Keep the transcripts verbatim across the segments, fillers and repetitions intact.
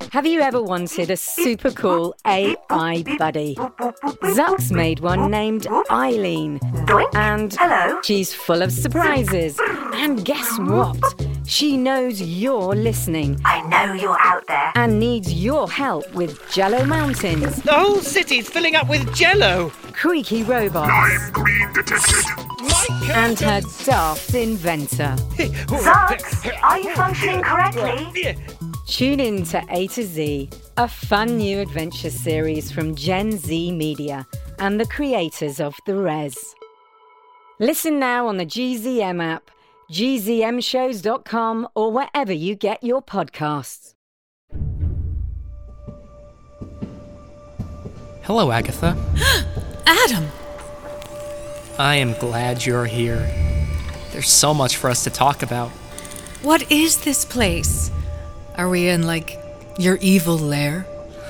Have you ever wanted a super cool A I buddy? Zuck's made one named Eileen. And Hello? she's full of surprises. And guess what? She knows you're listening I know you're out there. and needs your help with Jello Mountains, The whole city's filling up with jello. creaky robots, I'm green detected. and her daft inventor. Zucks, are you functioning correctly? Tune in to A to Z, a fun new adventure series from Gen Z Media and the creators of The Res. Listen now on the G Z M app, G Z M shows dot com, or wherever you get your podcasts. Hello, Agatha. Adam! I am glad you're here. There's so much for us to talk about. What is this place? Are we in, like, your evil lair?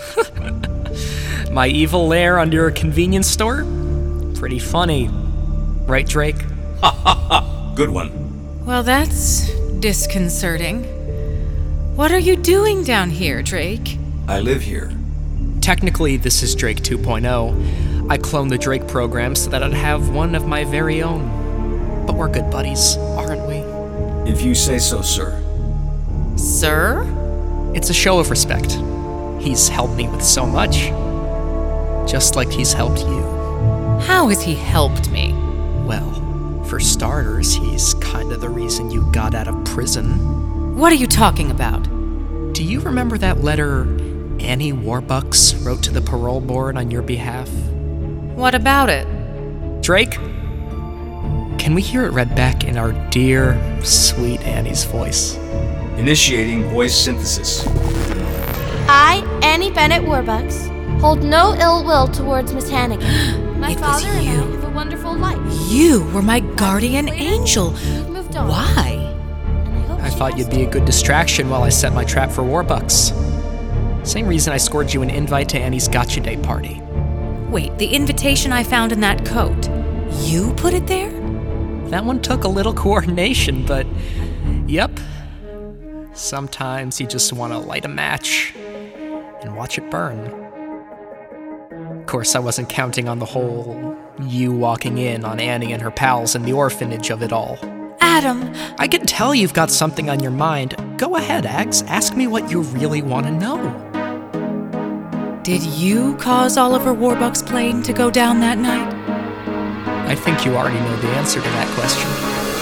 My evil lair under a convenience store? Pretty funny. Right, Drake? Good one. Well, that's disconcerting. What are you doing down here, Drake? I live here. Technically, this is Drake two point oh. I cloned the Drake program so that I'd have one of my very own. But we're good buddies, aren't we? If you say so, sir. Sir? It's a show of respect. He's helped me with so much. Just like he's helped you. How has he helped me? Well, for starters, he's kinda the reason you got out of prison. What are you talking about? Do you remember that letter Annie Warbucks wrote to the parole board on your behalf? What about it? Drake? Can we hear it read back in our dear, sweet Annie's voice? Initiating voice synthesis. I, Annie Bennett Warbucks, hold no ill will towards Miss Hannigan. My It was father and I you. have a wonderful life. You were my guardian angel. We've moved on. Why? And I hope I she thought has you'd be a good distraction while I set my trap for Warbucks. Same reason I scored you an invite to Annie's Gotcha Day party. Wait, the invitation I found in that coat. You put it there? That one took a little coordination, but yep. Sometimes you just want to light a match and watch it burn. Of course, I wasn't counting on the whole you walking in on Annie and her pals in the orphanage of it all. Adam, I can tell you've got something on your mind. Go ahead, Ags. Ask me what you really want to know. did you cause Oliver Warbucks' plane to go down that night? I think you already know the answer to that question.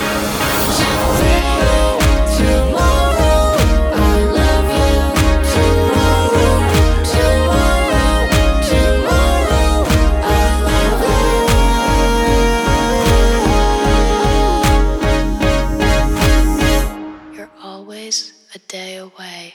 You're always a day away.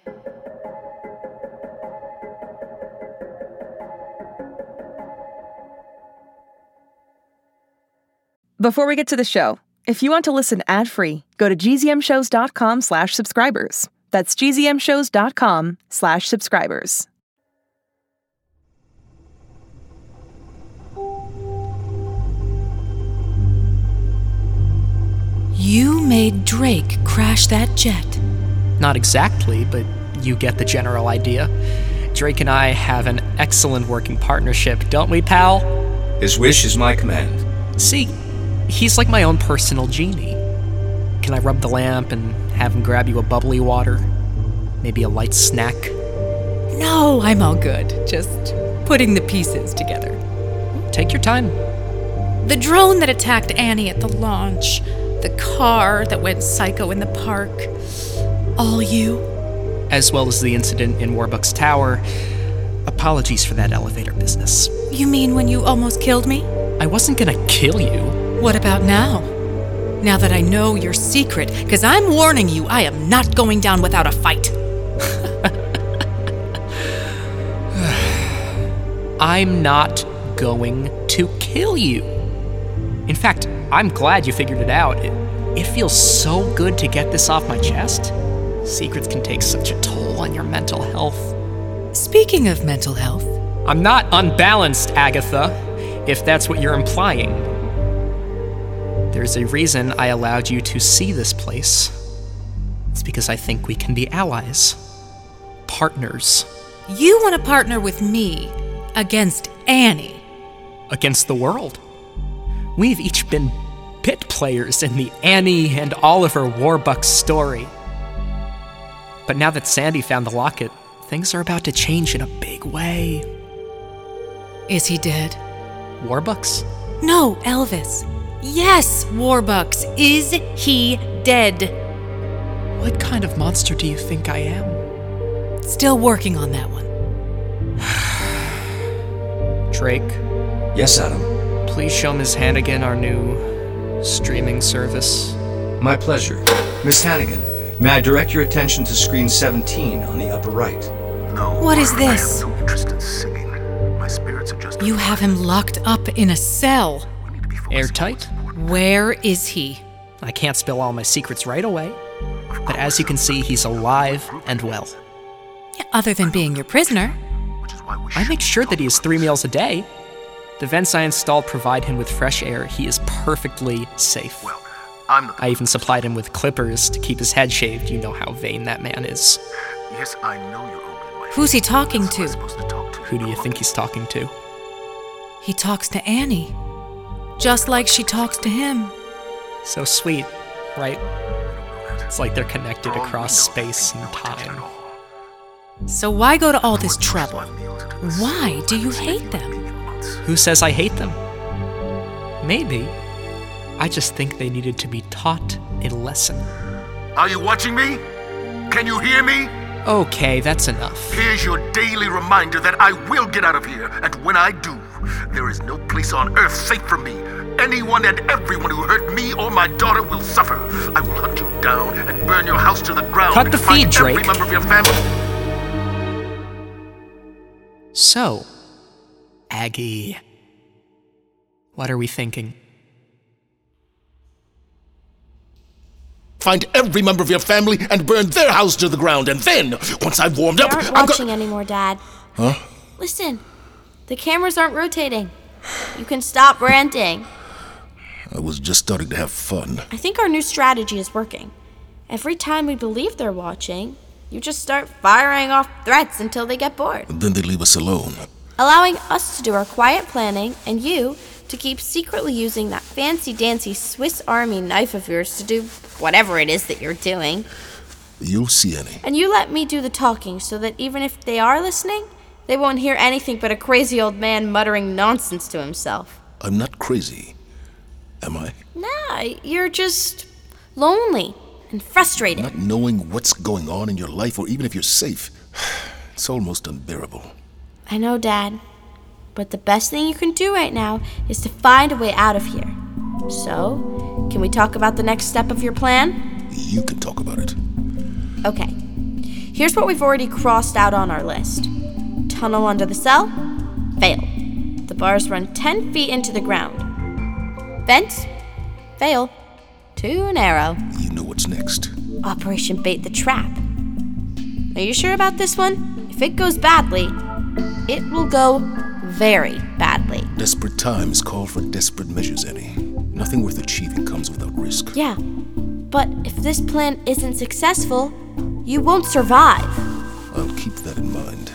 Before we get to the show, if you want to listen ad-free, go to G Z M shows dot com slash subscribers. That's G Z M shows dot com slash subscribers. You made Drake crash that jet. Not exactly, but you get the general idea. Drake and I have an excellent working partnership, don't we, pal? His wish is my command. See, he's like my own personal genie. Can I rub the lamp and have him grab you a bubbly water? Maybe a light snack? No, I'm all good. Just putting the pieces together. Take your time. The drone that attacked Annie at the launch, the car that went psycho in the park, all you. As well as the incident in Warbucks Tower. Apologies for that elevator business. You mean when you almost killed me? I wasn't gonna kill you. What about now? Now that I know your secret, because I'm warning you, I am not going down without a fight. I'm not going to kill you. In fact, I'm glad you figured it out. It, it feels so good to get this off my chest. Secrets can take such a toll on your mental health. Speaking of mental health, I'm not unbalanced, Agatha, if that's what you're implying. There's a reason I allowed you to see this place. It's because I think we can be allies. partners. You want to partner with me against Annie? Against the world. We've each been bit players in the Annie and Oliver Warbucks story. But now that Sandy found the locket, things are about to change in a big way. Is he dead? Warbucks? No, Elvis. Yes, Warbucks. Is he dead? What kind of monster do you think I am? Still working on that one. Drake? Yes, Adam? Please show Miz Hannigan our new streaming service. My pleasure. Miss Hannigan, may I direct your attention to screen seventeen on the upper right? No. What is this? I have no interest in singing. My spirits are just... You have him locked up in a cell. Airtight? Where is he? I can't spill all my secrets right away, but as you can see, he's alive and well. Other than being your prisoner. I make sure that he has three meals a day. The vents I installed provide him with fresh air. He is perfectly safe. Well, I'm not... I even supplied him with clippers to keep his head shaved. You know how vain that man is. Yes, I know you're only my... Who's he talking to? to talk to? Who do you think he's talking to? He talks to Annie. Just like she talks to him. So sweet, right? It's like they're connected across space and time. So why go to all this trouble? Why do you hate them? Who says I hate them? Maybe. I just think they needed to be taught a lesson. Are you watching me? Can you hear me? Okay, that's enough. Here's your daily reminder that I will get out of here, and when I do, there is no place on earth safe for me. Anyone and everyone who hurt me or my daughter will suffer. I will hunt you down and burn your house to the ground. Cut the feed, find Drake. Every member of your family. So, Aggie, what are we thinking? Find every member of your family and burn their house to the ground, and then, once I've warmed They up, aren't I'm watching go- anymore, Dad. Huh? Listen, the cameras aren't rotating. You can stop ranting. I was just starting to have fun. I think our new strategy is working. Every time we believe they're watching, you just start firing off threats until they get bored. And then they leave us alone. Allowing us to do our quiet planning and you to keep secretly using that fancy-dancy Swiss Army knife of yours to do whatever it is that you're doing. You'll see, Annie. And you let me do the talking so that even if they are listening, they won't hear anything but a crazy old man muttering nonsense to himself. I'm not crazy, am I? Nah, you're just lonely and frustrated. Not knowing what's going on in your life or even if you're safe. It's almost unbearable. I know, Dad. But the best thing you can do right now is to find a way out of here. So, can we talk about the next step of your plan? You can talk about it. Okay. Here's what we've already crossed out on our list. Tunnel under the cell? Fail. The bars run ten feet into the ground. Vents? Fail. Too narrow. You know what's next. Operation Bait the Trap. Are you sure about this one? If it goes badly, it will go very badly. Desperate times call for desperate measures, Annie. Nothing worth achieving comes without risk. Yeah, but if this plan isn't successful, you won't survive. I'll keep that in mind.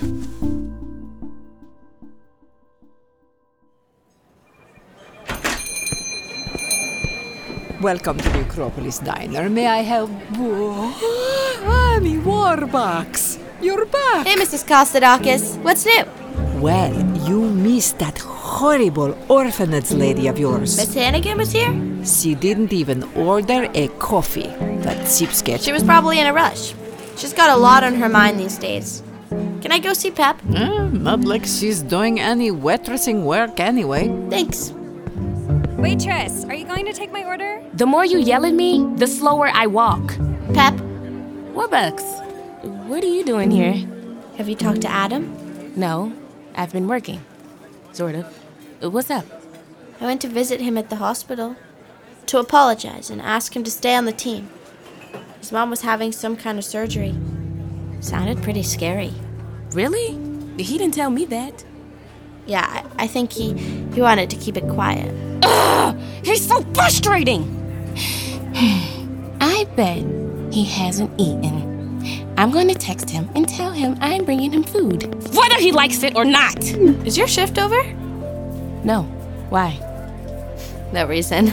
Welcome to the Acropolis Diner. May I help? Whoa. Annie Warbucks, you're back. Hey, Missus Kostadakis, what's new? Well, you missed that horrible orphanage lady of yours. Miss Hannigan was here? She didn't even order a coffee. That cheapskate. She was probably in a rush. She's got a lot on her mind these days. Can I go see Pep? Uh, not like she's doing any wet dressing work anyway. Thanks. Waitress, are you going to take my order? The more you yell at me, the slower I walk. Pep? Warbucks, what are you doing here? Have you talked to Adam? No, I've been working. Sort of. What's up? I went to visit him at the hospital to apologize and ask him to stay on the team. His mom was having some kind of surgery. Sounded pretty scary. Really? He didn't tell me that. Yeah, I, I think he, he wanted to keep it quiet. Ugh! He's so frustrating! I bet he hasn't eaten. I'm going to text him and tell him I'm bringing him food, whether he likes it or not. Is your shift over? No. Why? No reason.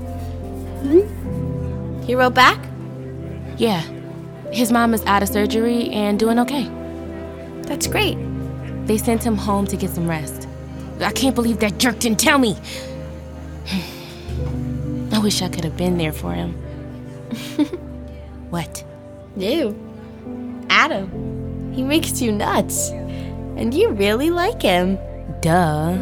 He wrote back? Yeah. His mom is out of surgery and doing okay. That's great. They sent him home to get some rest. I can't believe that jerk didn't tell me. I wish I could have been there for him. What? You. Adam. He makes you nuts. And you really like him. Duh.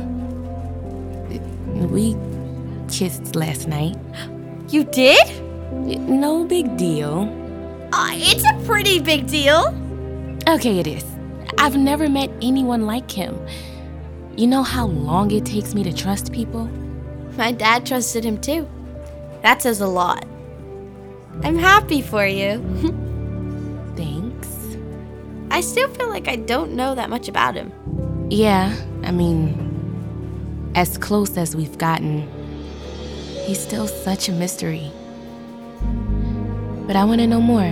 We kissed last night. You did? No big deal. Uh, it's a pretty big deal. Okay, it is. I've never met anyone like him. You know how long it takes me to trust people? My dad trusted him too. That says a lot. I'm happy for you. Thanks. I still feel like I don't know that much about him. Yeah, I mean, as close as we've gotten, he's still such a mystery. But I want to know more.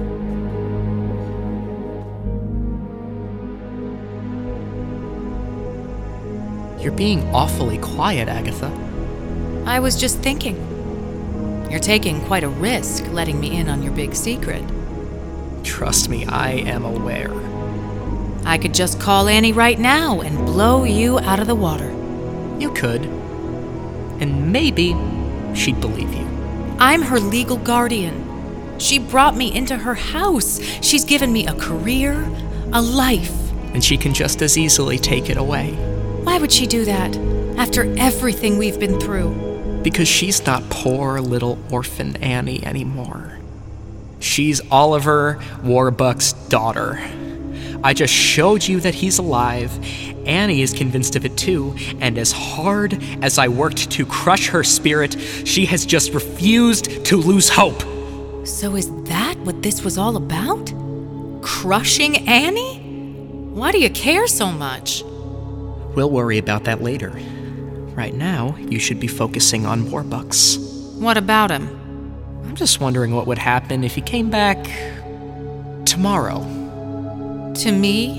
You're being awfully quiet, Agatha. I was just thinking. You're taking quite a risk letting me in on your big secret. Trust me, I am aware. I could just call Annie right now and blow you out of the water. You could. And maybe she'd believe you. I'm her legal guardian. She brought me into her house. She's given me a career, a life. And she can just as easily take it away. Why would she do that, after everything we've been through? Because she's not poor little orphan Annie anymore. She's Oliver Warbuck's daughter. I just showed you that he's alive. Annie is convinced of it too, and as hard as I worked to crush her spirit, she has just refused to lose hope. So is that what this was all about? Crushing Annie? Why do you care so much? We'll worry about that later. Right now, you should be focusing on Warbucks. What about him? I'm just wondering what would happen if he came back tomorrow. To me?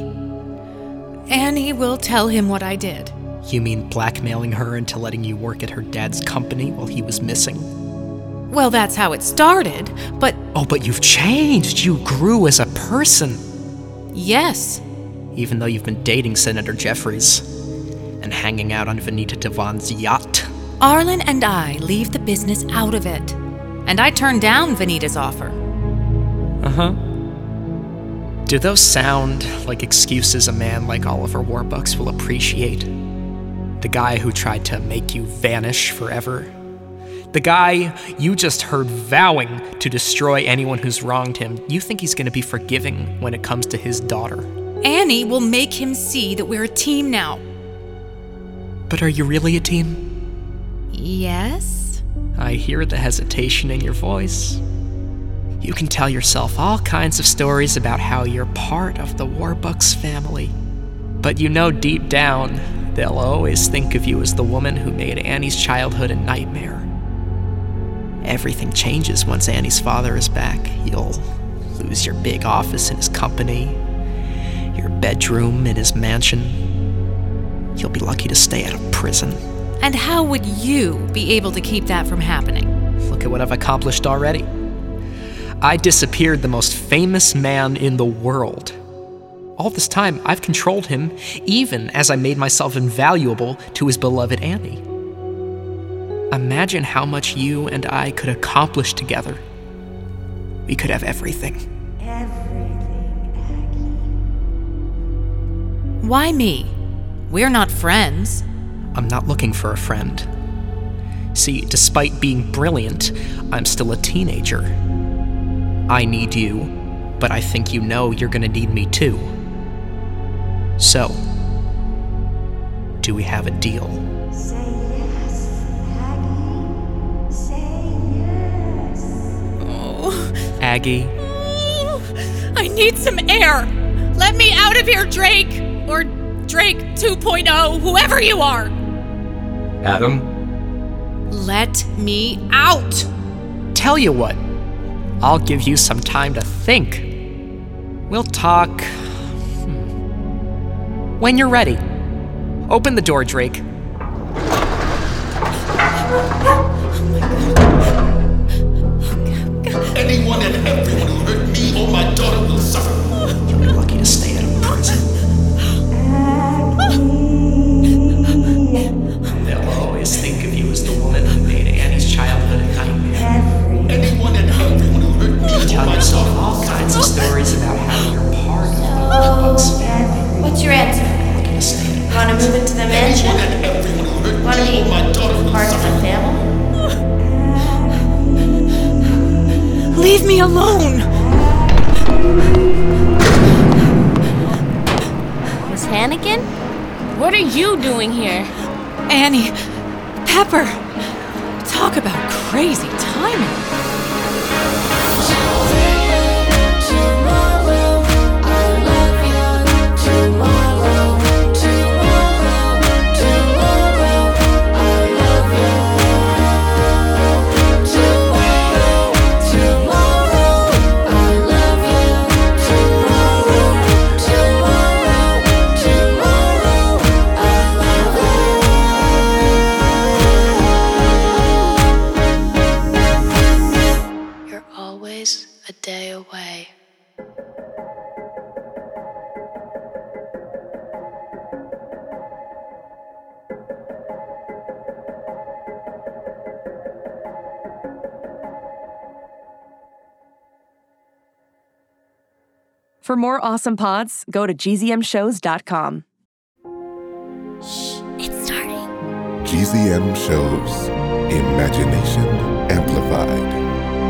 Annie will tell him what I did. You mean blackmailing her into letting you work at her dad's company while he was missing? Well, that's how it started, but... Oh, but you've changed. You grew as a person. Yes. Even though you've been dating Senator Jeffries and hanging out on Vanita Devon's yacht. Arlen and I leave the business out of it. And I turned down Vanita's offer. Uh-huh. Do those sound like excuses a man like Oliver Warbucks will appreciate? The guy who tried to make you vanish forever? The guy you just heard vowing to destroy anyone who's wronged him. You think he's going to be forgiving when it comes to his daughter? Annie will make him see that we're a team now. But are you really a team? Yes. I hear the hesitation in your voice. You can tell yourself all kinds of stories about how you're part of the Warbucks family. But you know deep down, they'll always think of you as the woman who made Annie's childhood a nightmare. Everything changes once Annie's father is back. You'll lose your big office in his company, your bedroom in his mansion. You'll be lucky to stay out of prison. And how would you be able to keep that from happening? Look at what I've accomplished already. I disappeared the most famous man in the world. All this time, I've controlled him, even as I made myself invaluable to his beloved Annie. Imagine how much you and I could accomplish together. We could have everything. Everything, Aggie. Why me? We're not friends. I'm not looking for a friend. See, despite being brilliant, I'm still a teenager. I need you, but I think you know you're gonna need me too. So, do we have a deal? Say yes, Aggie. Say yes. Oh. Aggie. I need some air. Let me out of here, Drake. Or Drake two point oh, whoever you are. Adam? Let me out. Tell you what, I'll give you some time to think. We'll talk when you're ready. Open the door, Drake. Anyone and everyone who hurt me or my daughter will suffer. You'll be lucky to stay out of prison. They'll always think of you as the woman who made Annie's childhood a nightmare. Anyone and everyone who hurt me You or tell my yourself daughter all will kinds of suffer. stories about how you're part of the Bugs family. What's your answer? Lucky to stay in Want to move into the mansion? Anyone and everyone who hurt Want to me be or my daughter will part of suffer. the family? Leave me alone! Miss Hannigan? What are you doing here? Annie, Pepper, talk about crazy timing. You're always a day away. For more awesome pods, go to G Z M shows dot com. It's starting. G Z M shows Imagination Amplified.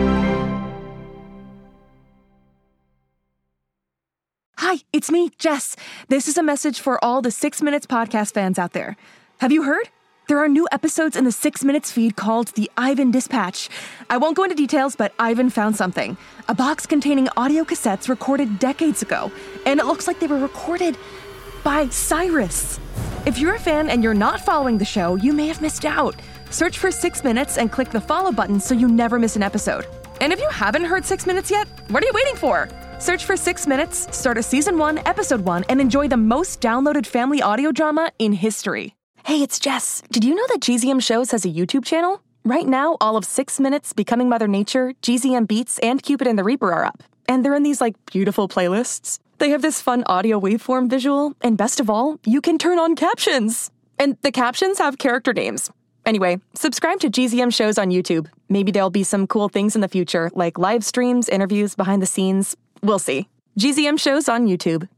Hi, it's me, Jess. This is a message for all the Six Minutes podcast fans out there. Have you heard? There are new episodes in the Six Minutes feed called the Ivan Dispatch. I won't go into details, but Ivan found something. A box containing audio cassettes recorded decades ago, and it looks like they were recorded by Cyrus. If you're a fan and you're not following the show, you may have missed out. Search for Six Minutes and click the follow button so you never miss an episode. And if you haven't heard Six Minutes yet, what are you waiting for? Search for Six Minutes, start a season one, episode one, and enjoy the most downloaded family audio drama in history. Hey, it's Jess. Did you know that G Z M Shows has a YouTube channel? Right now, all of Six Minutes, Becoming Mother Nature, G Z M Beats, and Cupid and the Reaper are up. And they're in these, like, beautiful playlists. They have this fun audio waveform visual, and best of all, you can turn on captions. And the captions have character names. Anyway, subscribe to G Z M Shows on YouTube. Maybe there'll be some cool things in the future, like live streams, interviews, behind the scenes. We'll see. G Z M Shows on YouTube.